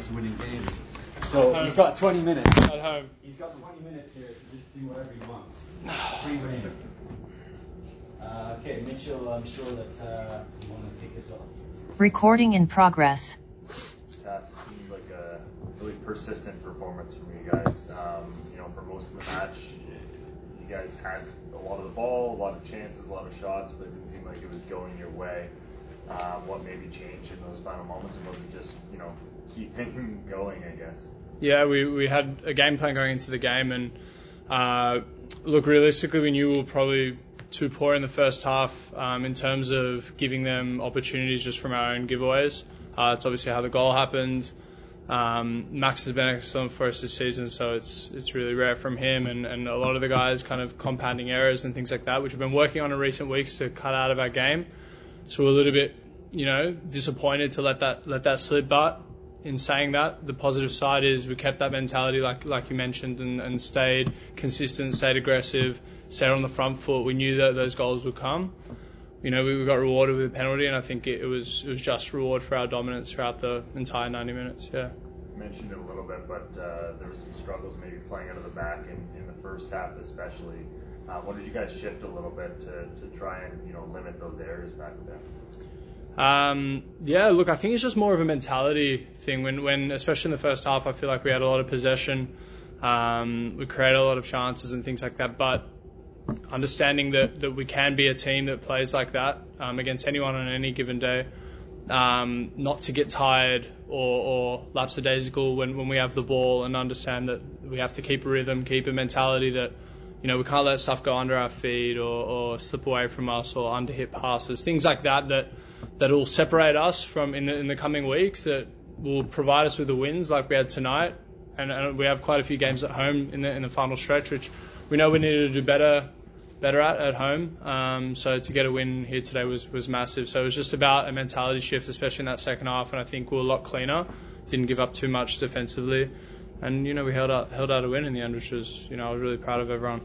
us winning games. So he's got 20 minutes. At home. He's got 20 minutes here to just do whatever he wants. Free reign. Okay, Mitchell, I'm sure that you want to kick us off. Recording in progress. That seemed like a really persistent performance from you guys. For most of the match, you guys had a lot of the ball, a lot of chances, a lot of shots, but it didn't seem like it was going your way. What maybe changed in those final moments, and was it just, keeping going, I guess? Yeah, we had a game plan going into the game, and look, realistically, we knew we were probably too poor in the first half in terms of giving them opportunities just from our own giveaways. It's obviously how the goal happened. Max has been excellent for us this season, so it's really rare from him and a lot of the guys kind of compounding errors and things like that, which we've been working on in recent weeks to cut out of our game. So we're a little bit, disappointed to let that slip. But in saying that, the positive side is we kept that mentality, like you mentioned, and stayed consistent, stayed aggressive, stayed on the front foot. We knew that those goals would come. We got rewarded with a penalty, and I think it was just reward for our dominance throughout the entire 90 minutes. Yeah. You mentioned it a little bit, but there were some struggles maybe playing out of the back in the first half, especially. What did you guys shift a little bit to try and limit those errors back there? Look, I think it's just more of a mentality thing. When especially in the first half, I feel like we had a lot of possession. We created a lot of chances and things like that, but understanding that we can be a team that plays like that against anyone on any given day, not to get tired or lapsadaisical when we have the ball, and understand that we have to keep a rhythm, keep a mentality that we can't let stuff go under our feet or slip away from us or underhit passes, things like that will separate us from in the coming weeks, that will provide us with the wins like we had tonight, and we have quite a few games at home in the final stretch, which we know we needed to do better at home. So to get a win here today was massive. So it was just about a mentality shift, especially in that second half, and I think we were a lot cleaner, didn't give up too much defensively, and we held out a win in the end, which was I was really proud of everyone.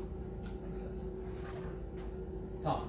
Tom,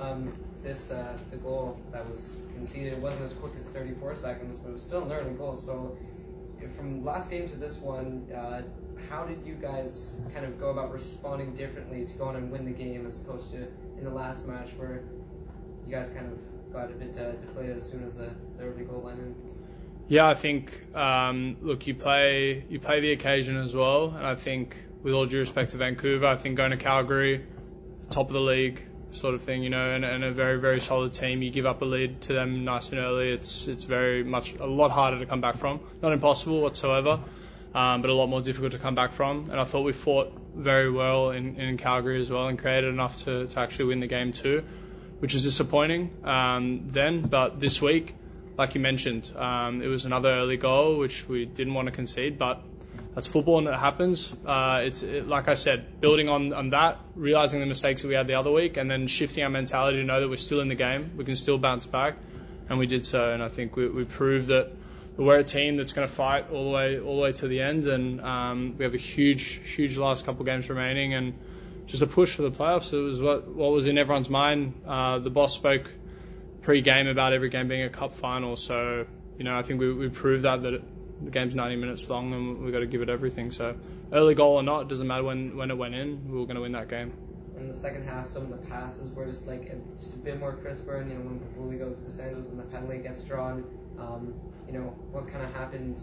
the goal that was conceded wasn't as quick as 34 seconds, but it was still an early goal. So from last game to this one, how did you guys kind of go about responding differently to go on and win the game, as opposed to in the last match where you guys kind of got a bit deflated as soon as the early goal went in? Yeah, I think look, you play the occasion as well, and I think with all due respect to Vancouver, I think going to Calgary, top of the league sort of thing, and a very, very solid team. You give up a lead to them nice and early, it's very much a lot harder to come back from. Not impossible whatsoever, but a lot more difficult to come back from. And I thought we fought very well in Calgary as well, and created enough to actually win the game too, which is disappointing then. But this week, like you mentioned, it was another early goal, which we didn't want to concede, but that's football and it happens. Like I said, building on that, realising the mistakes that we had the other week, and then shifting our mentality to know that we're still in the game, we can still bounce back, and we did so. And I think we proved that we're a team that's going to fight all the way to the end, and we have a huge last couple of games remaining, and just a push for the playoffs. It was what was in everyone's mind. The boss spoke pre-game about every game being a cup final, so I think we proved that the game's 90 minutes long, and we've got to give it everything. So early goal or not, it doesn't matter when it went in, we were going to win that game. In the second half, some of the passes were just a bit more crisper, and when Bully goes to Santos and the penalty gets drawn, what kind of happened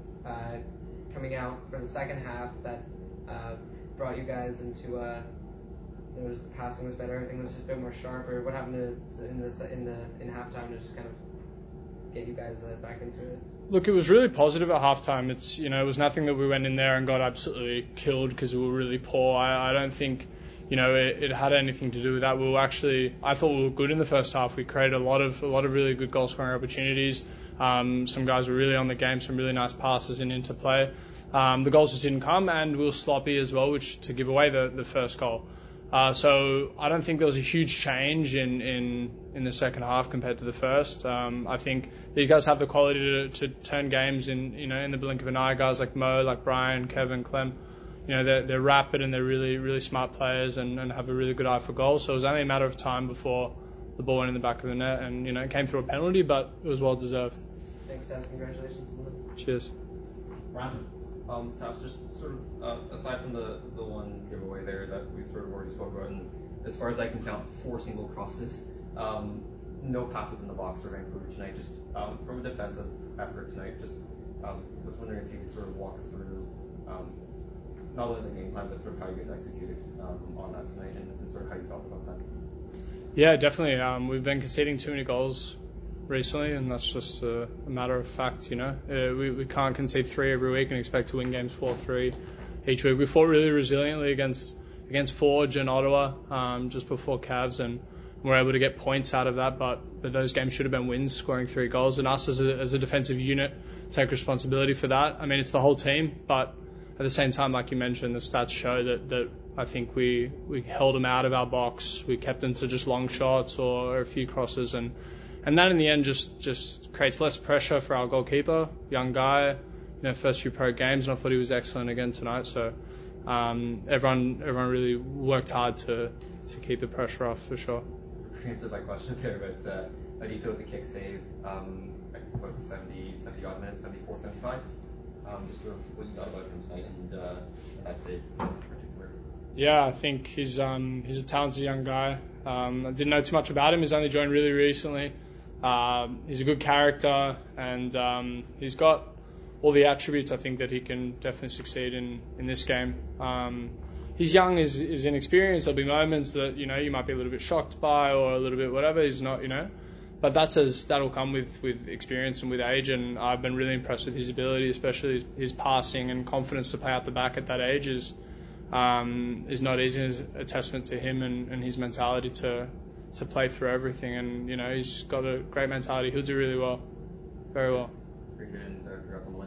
coming out for the second half that brought you guys into the passing was better, everything was just a bit more sharper. What happened in halftime to just kind of get you guys back into it? Look, it was really positive at halftime. It was nothing that we went in there and got absolutely killed because we were really poor. I don't think it had anything to do with that. I thought we were good in the first half. We created a lot of really good goal scoring opportunities. Some guys were really on the game, some really nice passes and interplay. The goals just didn't come, and we were sloppy as well, which to give away the first goal. So I don't think there was a huge change in the second half compared to the first. I think these guys have the quality to turn games in the blink of an eye. Guys like Mo, like Brian, Kevin, Clem, they're rapid and they're really, really smart players and have a really good eye for goal. So it was only a matter of time before the ball went in the back of the net, and it came through a penalty, but it was well deserved. Thanks, guys. Congratulations. Cheers. Brandon. Tass, just sort of aside from the one giveaway there that we sort of already spoke about, and as far as I can count, 4 single crosses, no passes in the box for Vancouver tonight. Just from a defensive effort tonight, just was wondering if you could sort of walk us through not only the game plan, but sort of how you guys executed on that tonight, and sort of how you felt about that. Yeah, definitely. We've been conceding too many goals recently, and that's just a matter of fact, you know. We can't concede 3 every week and expect to win games 4-3 each week. We fought really resiliently against Forge and Ottawa just before Cavs, and we're able to get points out of that, but those games should have been wins, scoring 3 goals, and us as a defensive unit take responsibility for that. I mean, it's the whole team, but at the same time, like you mentioned, the stats show that I think we held them out of our box. We kept them to just long shots or a few crosses, and that in the end just creates less pressure for our goalkeeper, young guy, first few pro games, and I thought he was excellent again tonight. So everyone really worked hard to keep the pressure off for sure. Preempted my question there, but how do you feel with the kick save? I think about 70 odd minutes, 74, 75. Just sort of what you thought about him tonight and that save in particular. Yeah, I think he's a talented young guy. I didn't know too much about him. He's only joined really recently. He's a good character, and he's got all the attributes I think that he can definitely succeed in this game. He's young, he's inexperienced. There'll be moments that you might be a little bit shocked by or a little bit whatever. He's not, but that'll come with experience and with age. And I've been really impressed with his ability, especially his passing and confidence to play out the back at that age is not easy. It's a testament to him and his mentality to play through everything. And he's got a great mentality. He'll do really well, very well. Very good, and congrats on the win.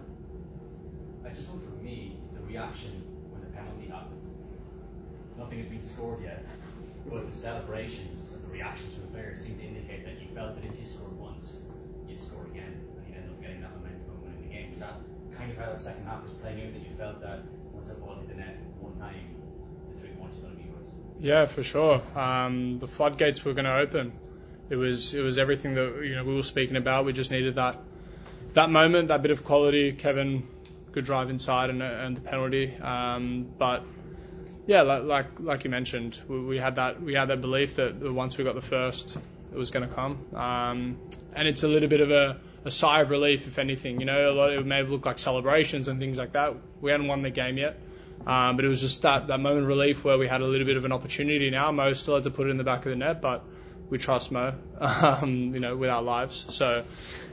I just want from me the reaction when the penalty happened. Nothing had been scored yet, but the celebrations and the reactions from the players seemed to indicate that you felt that if you scored once, you'd score again, and you'd end up getting that momentum and winning the game. Was that kind of how that second half was playing out, that you felt that once that ball hit the net one time, the 3 points were going to be yours? Yeah, for sure. The floodgates were going to open. It was everything that we were speaking about. We just needed that moment, that bit of quality. Kevin, good drive inside and the penalty. But yeah, like you mentioned, we had that belief that once we got the first, it was going to come. And it's a little bit of a sigh of relief, if anything. It may have looked like celebrations and things like that. We hadn't won the game yet. But it was just that moment of relief where we had a little bit of an opportunity now. Mo still had to put it in the back of the net, but we trust Mo, with our lives. So,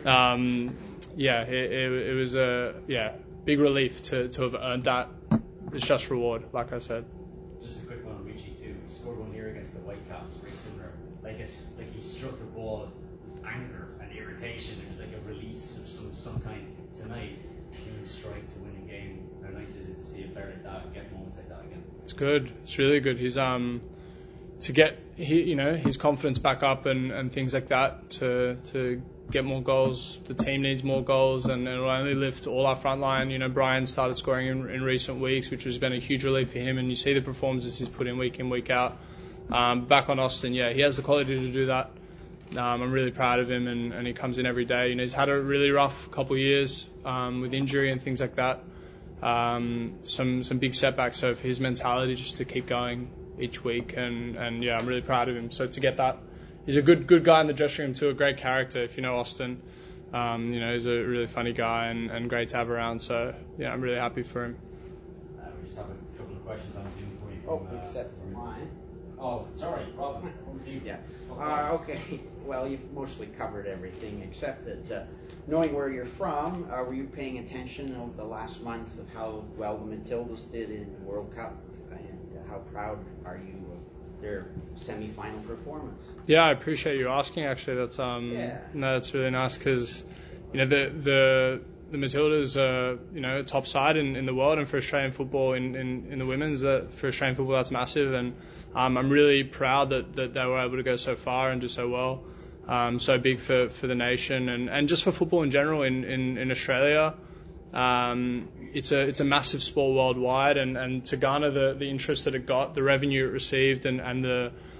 it was a big relief to have earned that. It's just reward, like I said. Just a quick one on Richie too. He scored one here against the Whitecaps, very similar. Like he struck the ball with anger and irritation. It was like a release of some kind. Tonight, clean strike to win a game. How nice is it to see a player like that get moments like that again? It's good. It's really good. He's to get his confidence back up and things like that to get more goals. The team needs more goals, and it'll only lift all our front line. Brian started scoring in recent weeks, which has been a huge relief for him, and you see the performances he's put in, week out. Back on Austin, he has the quality to do that. I'm really proud of him, and he comes in every day. He's had a really rough couple of years with injury and things like that. Some big setbacks, so for his mentality just to keep going each week, and I'm really proud of him. So to get that, he's a good guy in the dressing room too, a great character. If you know Austin, he's a really funny guy and great to have around. So I'm really happy for him. We just have a couple of questions on Zoom for you. Except for mine. Oh, sorry, Robin. Over to you. Yeah. Okay. Well, you've mostly covered everything except that knowing where you're from, were you paying attention over the last month of how well the Matildas did in the World Cup, and how proud are you of their semi-final performance? Yeah, I appreciate you asking. Actually, that's that's really nice because the Matildas are top side in the world, and for Australian football in the women's, for Australian football that's massive, and I'm really proud that they were able to go so far and do so well. So big for the nation and just for football in general in Australia. It's a massive sport worldwide, and to garner the interest that it got, the revenue it received, and the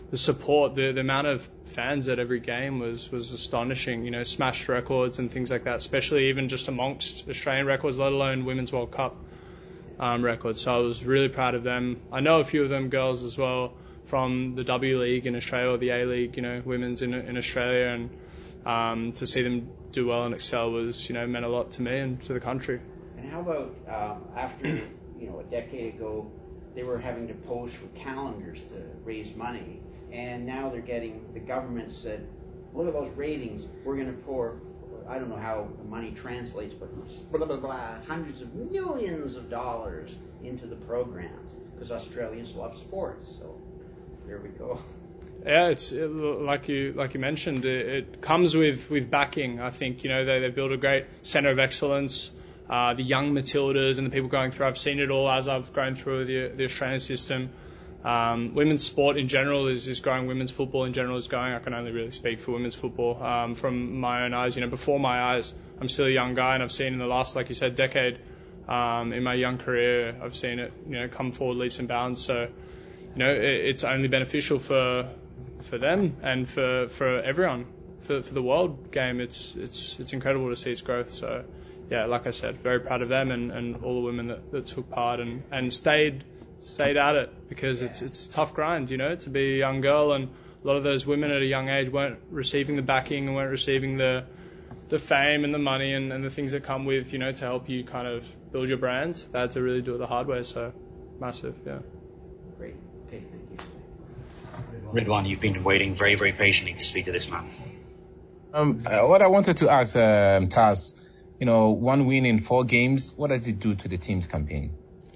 the support, the amount of fans at every game was astonishing. You know, smashed records and things like that, especially even just amongst Australian records, let alone Women's World Cup records. So I was really proud of them. I know a few of them girls as well from the W League in Australia or the A League, you know, women's in Australia, and to see them do well and excel was, you know, meant a lot to me and to the country. And how about after, you know, a decade ago, they were having to pose for calendars to raise money, and now they're getting, the government said, look at those ratings, we're going to pour, I don't know how the money translates, but blah, blah, blah, hundreds of millions of dollars into the programs, because Australians love sports, so there we go. Yeah, it's like you mentioned, it comes with backing. I think, you know, they built a great centre of excellence. The young Matildas and the people going through, I've seen it all as I've grown through the Australian system. Women's sport in general is growing. Women's football in general is growing. I can only really speak for women's football from my own eyes. You know, before my eyes, I'm still a young guy, and I've seen in the last, like you said, decade, in my young career, I've seen it, you know, come forward leaps and bounds. So, you know, it's only beneficial for them and for everyone, for the world game. It's incredible to see its growth. So, yeah, like I said, very proud of them and all the women that took part and stayed at it, because it's a tough grind, you know, to be a young girl, and a lot of those women at a young age weren't receiving the backing and weren't receiving the fame and the money and the things that come with, you know, to help you kind of build your brand. They had to really do it the hard way. So massive, yeah. Great. Okay, thank you. Ridwan, you've been waiting very, very patiently to speak to this man. What I wanted to ask Taz, you know, 1 win in 4 games, what does it do to the team's campaign?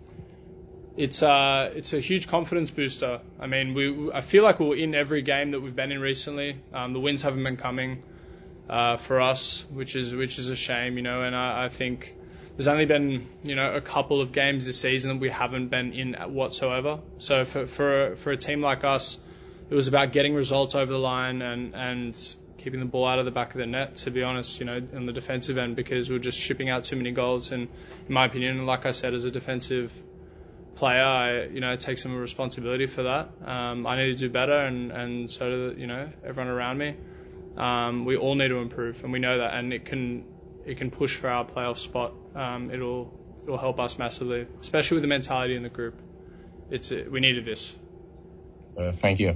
It's a huge confidence booster. I mean, I feel like we're in every game that we've been in recently. The wins haven't been coming for us, which is a shame, you know. And I think there's only been, you know, a couple of games this season that we haven't been in whatsoever. So for a team like us, it was about getting results over the line and keeping the ball out of the back of the net, to be honest, you know, on the defensive end, because we're just shipping out too many goals. And in my opinion, and like I said, as a defensive player, I take some responsibility for that. I need to do better, and so do, you know, everyone around me. We all need to improve, and we know that, and it can push for our playoff spot. It'll help us massively, especially with the mentality in the group. We needed this. Thank you.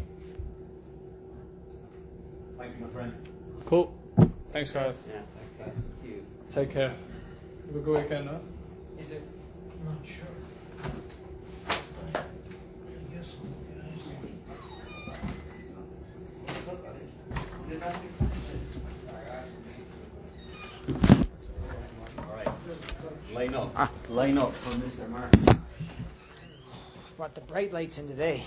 Thank you, my friend. Cool. Thanks, guys. Yeah, thank you. Take care. Have a good weekend, huh? You too. I'm not sure. Line up for Mr. Mark. Brought the bright lights in today.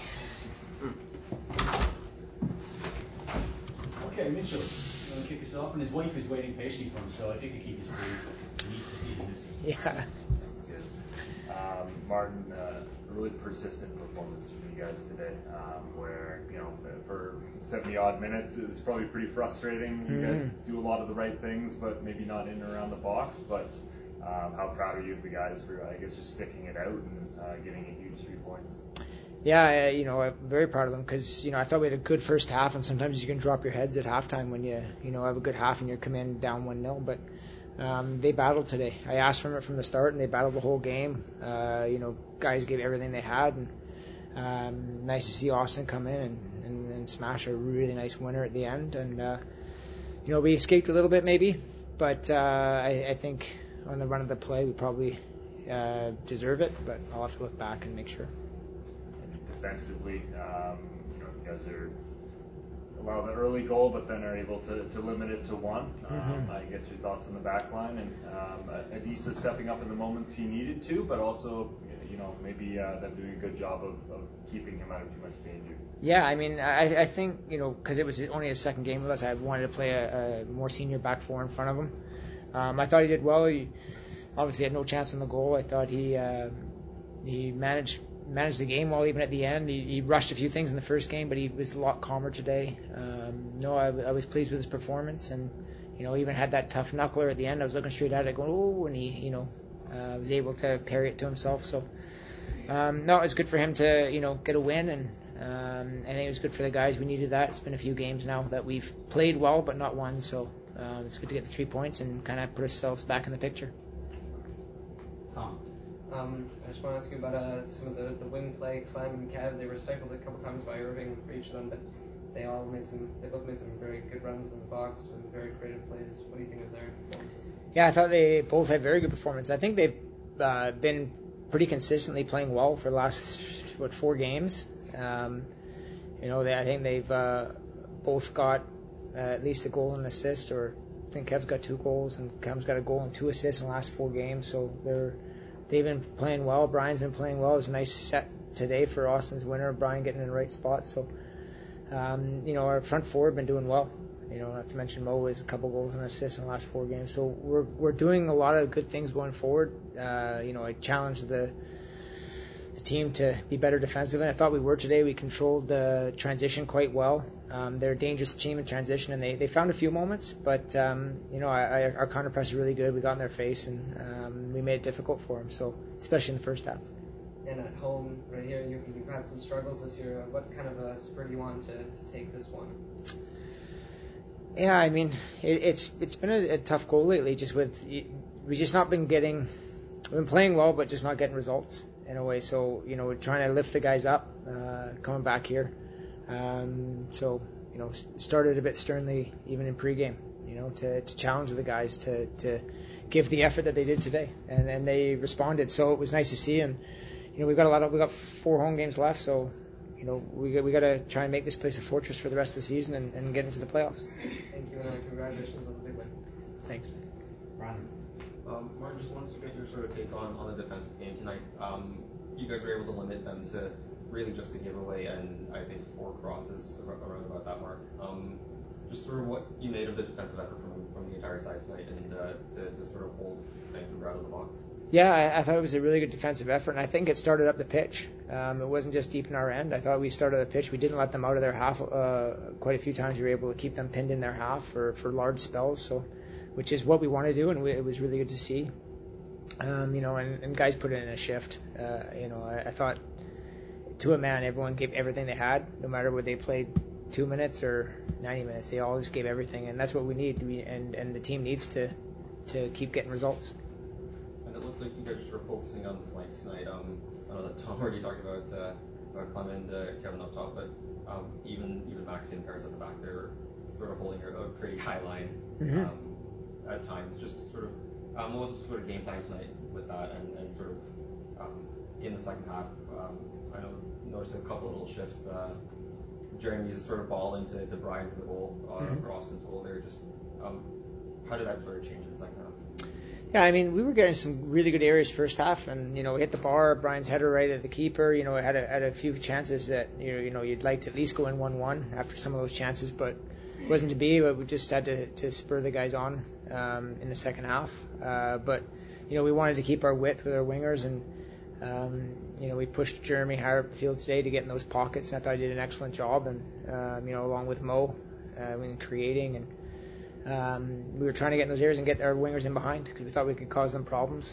Okay, Mitchell, you want to kick us off? And his wife is waiting patiently for him, so if you could keep this brief, he needs to see the missing. Yeah. Good. Martin, a really persistent performance from you guys today, where, you know, for 70 odd minutes, it was probably pretty frustrating. You guys do a lot of the right things, but maybe not in and around the box. But how proud are you of the guys for, I guess, just sticking it out and getting a huge 3 points? Yeah, I'm very proud of them because, I thought we had a good first half, and sometimes you can drop your heads at halftime when you have a good half and you come in down 1-0. But they battled today. I asked for it from the start, and they battled the whole game. Guys gave everything they had, and nice to see Austin come in and smash a really nice winner at the end. And we escaped a little bit maybe, but I think on the run of the play we probably deserve it. But I'll have to look back and make sure. Defensively, you guys are allow the early goal, but then are able to limit it to 1. I guess your thoughts on the back line and Adisa stepping up in the moments he needed to, but also maybe them doing a good job of keeping him out of too much danger. Yeah, I mean, I think because it was only his second game with us, I wanted to play a more senior back four in front of him. I thought he did well. He obviously had no chance on the goal. I thought he managed the game well, even at the end. He rushed a few things in the first game, but he was a lot calmer today. I was pleased with his performance, and even had that tough knuckler at the end. I was looking straight at it, going, "Oh!" and he was able to parry it to himself. So it was good for him to get a win, I think it was good for the guys. We needed that. It's been a few games now that we've played well but not won, so it's good to get the 3 points and kind of put ourselves back in the picture. Tom. I just want to ask you about some of the wing play. Clem and Kev, they were stifled a couple times by Irving for each of them, but they both made some very good runs in the box with very creative plays. What do you think of their performances? Yeah, I thought they both had very good performances. I think they've been pretty consistently playing well for the last 4 games. I think they've both got at least a goal and assist, or I think Kev's got 2 goals and Cam's got a goal and 2 assists in the last 4 games. So they've been playing well. Brian's been playing well. It was a nice set today for Austin's winner. Brian getting in the right spot. So our front four have been doing well. Not to mention Mo has a couple goals and assists in the last 4 games. So we're doing a lot of good things going forward. I challenged the team to be better defensively. I thought we were today. We controlled the transition quite well. They're a dangerous team in transition, and they found a few moments. But our counter press is really good. We got in their face, and we made it difficult for them. So especially in the first half. And at home, right here, you've had some struggles this year. What kind of a spur do you want to take this one? Yeah, I mean, it's been a tough goal lately. We've been playing well, but just not getting results in a way. So we're trying to lift the guys up, coming back here. Started a bit sternly even in pregame. To challenge the guys to give the effort that they did today, and then they responded. So it was nice to see. And we got 4 home games left, so we got to try and make this place a fortress for the rest of the season and get into the playoffs. Thank you, and congratulations on the big win. Thanks. Brandon. Mark, just wanted to get your sort of take on the defensive game tonight. You guys were able to limit them to really just the giveaway and I think 4 crosses around about that mark. Just sort of what you made of the defensive effort from the entire side tonight, and to sort of hold Vancouver out of the box. Yeah, I thought it was a really good defensive effort, and I think it started up the pitch. It wasn't just deep in our end. I thought we started the pitch. We didn't let them out of their half quite a few times. We were able to keep them pinned in their half for large spells, which is what we want to do, and it was really good to see. And guys put in a shift. I thought to a man, everyone gave everything they had, no matter whether they played 2 minutes or 90 minutes. They always gave everything, and that's what we need. And the team needs to keep getting results. And it looked like you guys were sort of focusing on the flanks tonight. I know that Tom already talked about Clement and Kevin up top, but even Maxi and Paris at the back, they were sort of holding a pretty high line at times. Just sort of what was the sort of game plan tonight with that, and sort of in the second half, I noticed a couple of little shifts. Jeremy's sort of ball into Brian for the goal, or Austin's goal there. Just how did that sort of change in the second half? Yeah, I mean, we were getting some really good areas first half, and we hit the bar. Brian's header right at the keeper. Had a few chances that you'd like to at least go in 1-1 after some of those chances, but it wasn't to be. But we just had to spur the guys on in the second half. But we wanted to keep our width with our wingers, and we pushed Jeremy higher up the field today to get in those pockets, and I thought he did an excellent job. And along with Mo, in creating, and we were trying to get in those areas and get our wingers in behind because we thought we could cause them problems.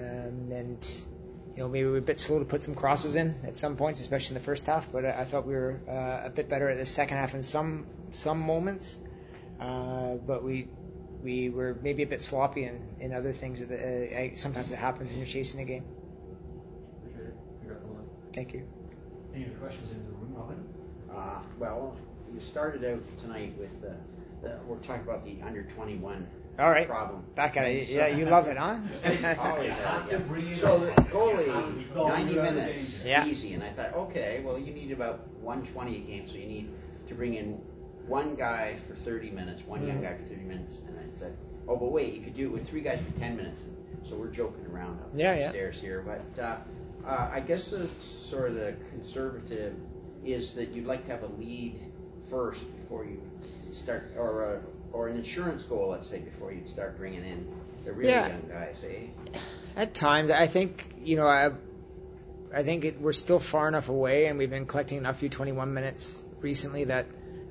Maybe we were a bit slow to put some crosses in at some points, especially in the first half. But I thought we were a bit better at the second half in some moments. But we were maybe a bit sloppy in other things. Sometimes it happens when you're chasing a game. Appreciate it. Congrats on that. Thank you. Any other questions in the room, Robin? Well, you started out tonight with we're talking about the under 21 All right. problem. Back at it. Yeah, you love it, huh? Always. So the goalie, 90 minutes, easy. And I thought, okay, well, you need about 120 a game, so you need to bring in one guy for 30 minutes, one young guy for 30 minutes. And I said, oh, but wait, you could do it with 3 guys for 10 minutes. So we're joking around upstairs here. But I guess the sort of the conservative is that you'd like to have a lead first before you start, or an insurance goal, let's say, before you start bringing in the really young guys, eh? At times, I think I think we're still far enough away, and we've been collecting enough U21 minutes recently that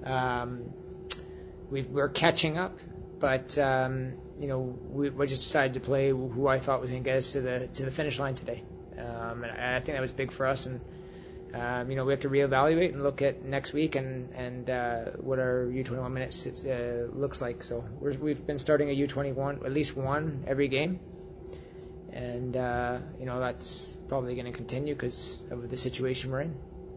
we're catching up. But we just decided to play who I thought was going to get us to the finish line today, and I think that was big for us. And we have to reevaluate and look at next week and what our U21 minutes looks like. So we've been starting a U21, at least one every game. And, that's probably going to continue because of the situation we're in.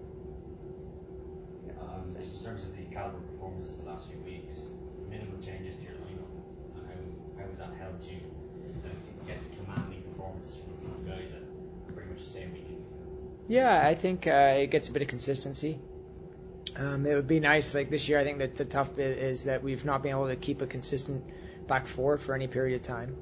In terms of the caliber performances the last few weeks, minimal changes to your lineup, and how has that helped you get commanding performances from guys that are pretty much the same week? Yeah, I think it gets a bit of consistency. It would be nice, like this year, I think that the tough bit is that we've not been able to keep a consistent back four for any period of time.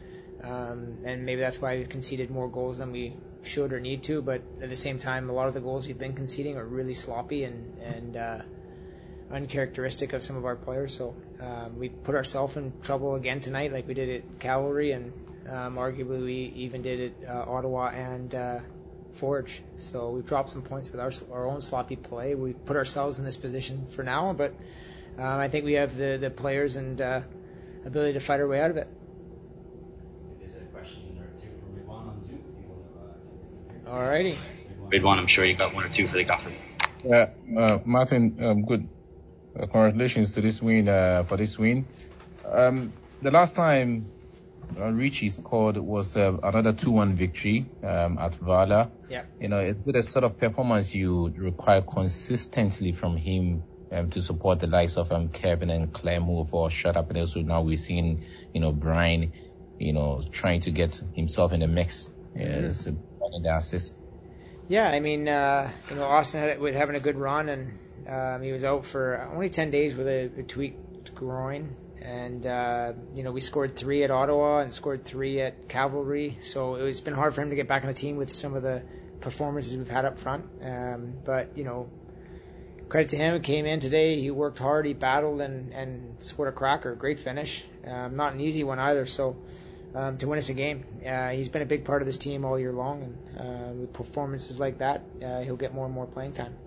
And maybe that's why we've conceded more goals than we should or need to, but at the same time, a lot of the goals we've been conceding are really sloppy and uncharacteristic of some of our players. So we put ourselves in trouble again tonight, like we did at Cavalry, and arguably we even did at Ottawa and Forge. So we've dropped some points with our own sloppy play. We put ourselves in this position for now, but I think we have the players and ability to fight our way out of it. There's a question or two from Ridwan on Zoom. Alrighty. Ridwan, I'm sure you got one or two for the Gaffer. Yeah, Martin, good. Congratulations to this win. For this win, the last time Richie scored was another 2-1 victory at Vala. Yeah. Is it a sort of performance you require consistently from him to support the likes of Kevin and Clermont for shut up, and also now we're seeing Brian trying to get himself in the mix as the assist. Yeah, I mean Austin was having a good run, and he was out for only 10 days with a tweaked groin, and we scored 3 at Ottawa and scored 3 at Cavalry, so it's been hard for him to get back on the team with some of the performances we've had up front, but credit to him. He came in today, he worked hard, he battled and scored a cracker. Great finish. Not an easy one either, so to win us a game. He's been a big part of this team all year long, and with performances like that, he'll get more and more playing time.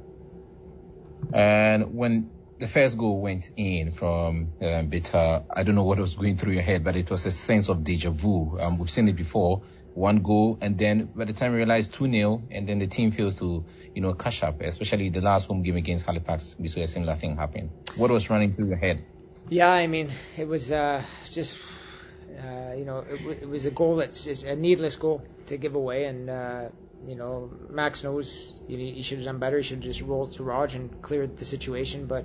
And when the first goal went in from Bitter, I don't know what was going through your head, but it was a sense of deja vu. We've seen it before. 1 goal, and then by the time we realized 2-0, and then the team fails to, catch up, especially the last home game against Halifax, we saw a similar thing happen. What was running through your head? Yeah, I mean, it was just, it was a goal that's just a needless goal to give away, and, Max knows he should have done better. He should have just rolled to Raj and cleared the situation, but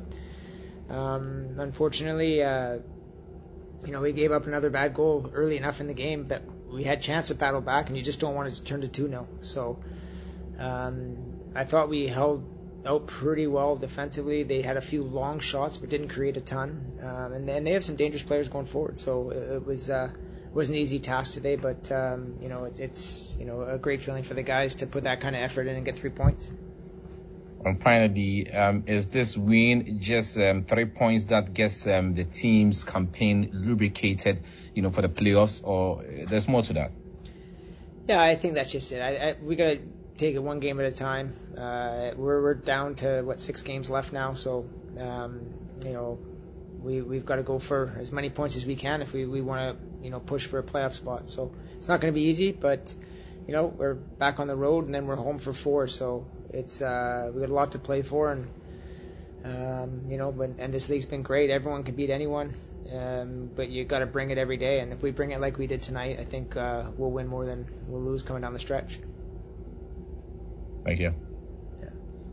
unfortunately, we gave up another bad goal early enough in the game that we had chance to battle back, and you just don't want it to turn to 2-0. So I thought we held out pretty well defensively. They had a few long shots but didn't create a ton, and they have some dangerous players going forward. So it was wasn't an easy task today, but it's a great feeling for the guys to put that kind of effort in and get 3 points. And finally, is this win just 3 points that gets the team's campaign lubricated, for the playoffs, or there's more to that? Yeah, I think that's just it. We got to take it one game at a time. We're down to 6 games left now, so we've got to go for as many points as we can if we want to push for a playoff spot. So it's not going to be easy, but we're back on the road and then we're home for 4. So it's we got a lot to play for, and and this league's been great. Everyone can beat anyone, but you got to bring it every day. And if we bring it like we did tonight, I think we'll win more than we'll lose coming down the stretch. Thank you. Yeah.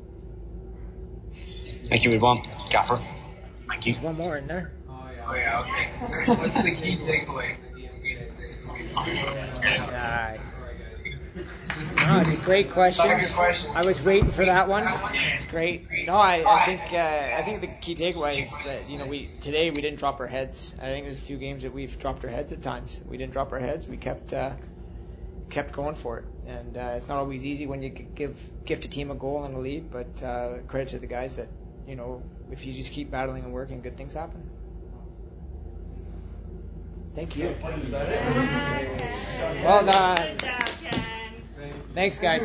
Thank you, Ridwan. Gaffer. Thank you. There's one more in there. Oh yeah, okay. What's the key takeaway? No, it's a great question. I was waiting for that one. It's great. No, I think the key takeaway is that today we didn't drop our heads. I think there's a few games that we've dropped our heads at times. We didn't drop our heads. We kept going for it, and it's not always easy when you gift a team a goal and a lead. But credit to the guys that if you just keep battling and working, good things happen. Thank you. Well done. Thanks, guys.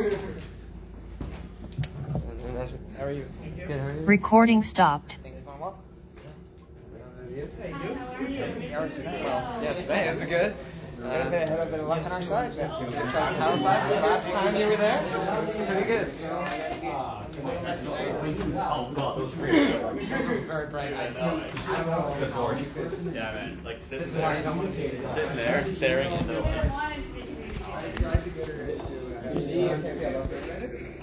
How are you? Good, how are you? Recording stopped. Things going well? Hey, you? Yeah, it's Well, yes, man, it's good. A bit ahead of luck on our side. Power five the last time you were there. It was pretty good. Oh god, those three. Very bright. I don't know. Yeah, man. Like sitting there staring into the light. You see,